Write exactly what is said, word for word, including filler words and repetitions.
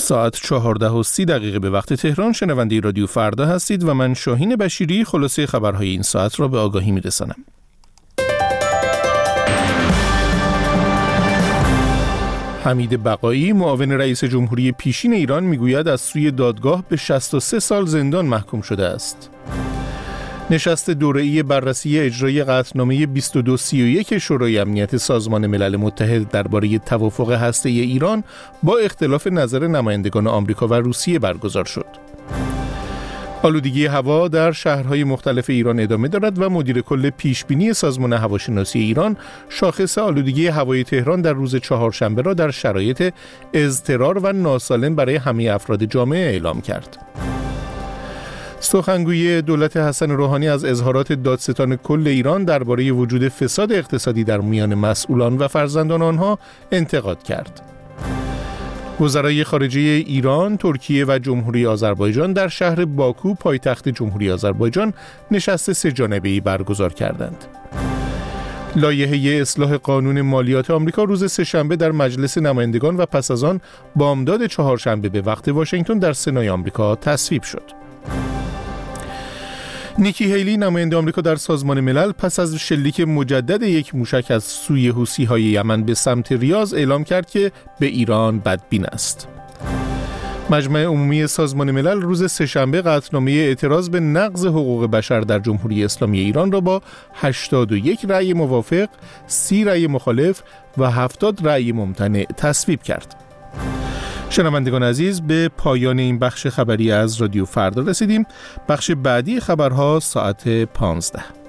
ساعت چهارده و سی دقیقه به وقت تهران. شنونده رادیو فردا هستید و من شاهین بشیری خلاصه خبرهای این ساعت را به آگاهی می‌رسانم. حمید بقایی معاون رئیس جمهوری پیشین ایران میگوید از سوی دادگاه به شصت و سه سال زندان محکوم شده است. نشست دوره‌ای بررسی اجرای قطعنامه بیست و دو سی و یک شورای امنیت سازمان ملل متحد درباره توافق هسته‌ای ایران با اختلاف نظر نمایندگان آمریکا و روسیه برگزار شد. آلودگی هوا در شهرهای مختلف ایران ادامه دارد و مدیر کل پیشبینی سازمان هواشناسی ایران شاخص آلودگی هوای تهران در روز چهارشنبه را در شرایط اضطرار و ناسالم برای همه افراد جامعه اعلام کرد. سخنگوی دولت حسن روحانی از اظهارات دادستان کل ایران درباره وجود فساد اقتصادی در میان مسئولان و فرزندان آنها انتقاد کرد. وزرای خارجه ایران، ترکیه و جمهوری آذربایجان در شهر باکو پایتخت جمهوری آذربایجان نشست سه جانبه‌ای برگزار کردند. لایحه اصلاح قانون مالیات آمریکا روز سه‌شنبه در مجلس نمایندگان و پس از آن بامداد چهارشنبه به وقت واشنگتن در سنای آمریکا تصویب شد. نیکی هیلی نماینده آمریکا در سازمان ملل پس از شلیک مجدد یک موشک از سوی حوثی‌های یمن به سمت ریاض اعلام کرد که به ایران بدبین است. مجمع عمومی سازمان ملل روز سه‌شنبه قطعنامه اعتراض به نقض حقوق بشر در جمهوری اسلامی ایران را با هشتاد و یک رأی موافق، سی رأی مخالف و هفتاد رأی ممتنع تصویب کرد. شنوندگان عزیز، به پایان این بخش خبری از رادیو فردا رسیدیم. بخش بعدی خبرها ساعت پانزده.